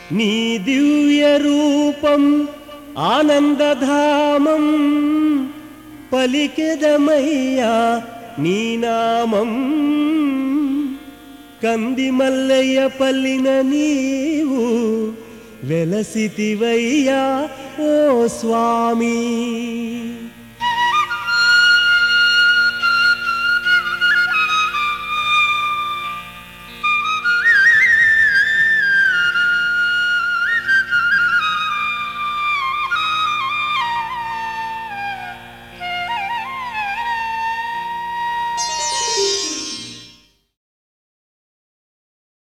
నీ దివ్య రూపం ఆనందధామం పలికెదమయ్యా నీ నామం కంది మల్లయ్య పల్లిన నీవు వెలసితివయ్యా ఓ స్వామి।